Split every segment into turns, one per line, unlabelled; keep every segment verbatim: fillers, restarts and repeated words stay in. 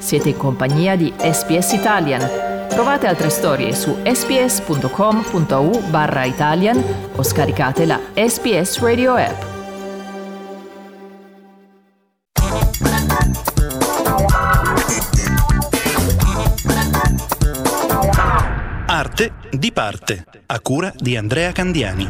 Siete in compagnia di S B S Italian. Trovate altre storie su sbs.com.au barra Italian o scaricate la S B S Radio app.
Arte di parte, a cura di Andrea Candiani.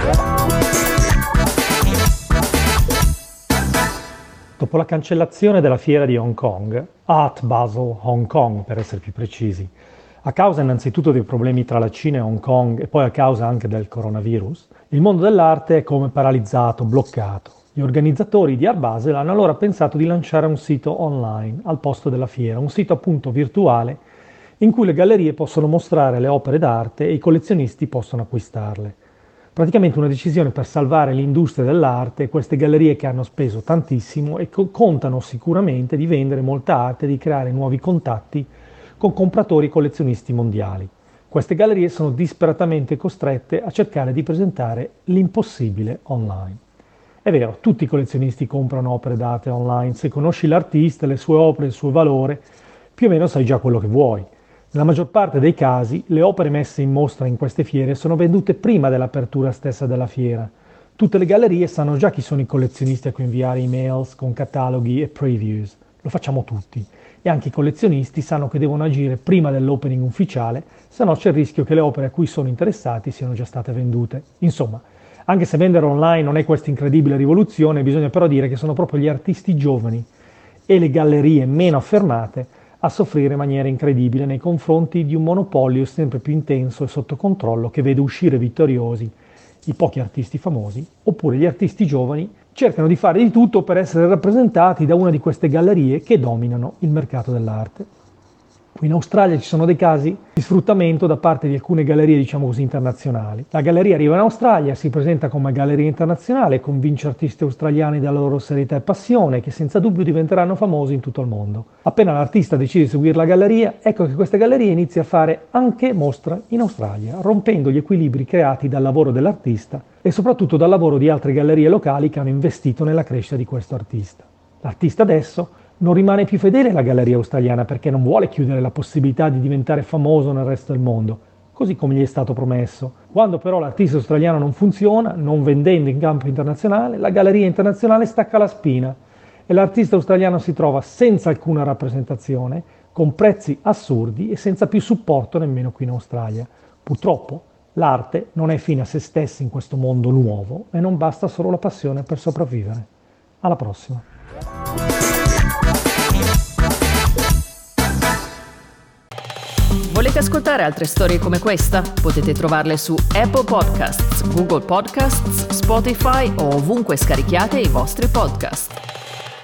Dopo la cancellazione della fiera di Hong Kong, Art Basel Hong Kong per essere più precisi, a causa innanzitutto dei problemi tra la Cina e Hong Kong e poi a causa anche del coronavirus, il mondo dell'arte è come paralizzato, bloccato. Gli organizzatori di Art Basel hanno allora pensato di lanciare un sito online al posto della fiera, un sito appunto virtuale in cui le gallerie possono mostrare le opere d'arte e i collezionisti possono acquistarle. Praticamente una decisione per salvare l'industria dell'arte e queste gallerie che hanno speso tantissimo e co- contano sicuramente di vendere molta arte e di creare nuovi contatti con compratori e collezionisti mondiali. Queste gallerie sono disperatamente costrette a cercare di presentare l'impossibile online. È vero, tutti i collezionisti comprano opere d'arte online, se conosci l'artista, le sue opere, il suo valore, più o meno sai già quello che vuoi. Nella maggior parte dei casi, le opere messe in mostra in queste fiere sono vendute prima dell'apertura stessa della fiera. Tutte le gallerie sanno già chi sono i collezionisti a cui inviare emails con cataloghi e previews. Lo facciamo tutti. E anche i collezionisti sanno che devono agire prima dell'opening ufficiale, se no c'è il rischio che le opere a cui sono interessati siano già state vendute. Insomma, anche se vendere online non è questa incredibile rivoluzione, bisogna però dire che sono proprio gli artisti giovani e le gallerie meno affermate a soffrire in maniera incredibile nei confronti di un monopolio sempre più intenso e sotto controllo che vede uscire vittoriosi i pochi artisti famosi, oppure gli artisti giovani cercano di fare di tutto per essere rappresentati da una di queste gallerie che dominano il mercato dell'arte. Qui in Australia ci sono dei casi di sfruttamento da parte di alcune gallerie, diciamo così, internazionali. La galleria arriva in Australia, si presenta come galleria internazionale, convince artisti australiani della loro serietà e passione, che senza dubbio diventeranno famosi in tutto il mondo. Appena l'artista decide di seguire la galleria, ecco che questa galleria inizia a fare anche mostra in Australia, rompendo gli equilibri creati dal lavoro dell'artista e soprattutto dal lavoro di altre gallerie locali che hanno investito nella crescita di questo artista. L'artista adesso non rimane più fedele alla galleria australiana perché non vuole chiudere la possibilità di diventare famoso nel resto del mondo, così come gli è stato promesso. Quando però l'artista australiano non funziona, non vendendo in campo internazionale, la galleria internazionale stacca la spina e l'artista australiano si trova senza alcuna rappresentazione, con prezzi assurdi e senza più supporto nemmeno qui in Australia. Purtroppo l'arte non è fine a se stessa in questo mondo nuovo e non basta solo la passione per sopravvivere. Alla prossima!
Volete ascoltare altre storie come questa? Potete trovarle su Apple Podcasts, Google Podcasts, Spotify o ovunque scarichiate i vostri podcast.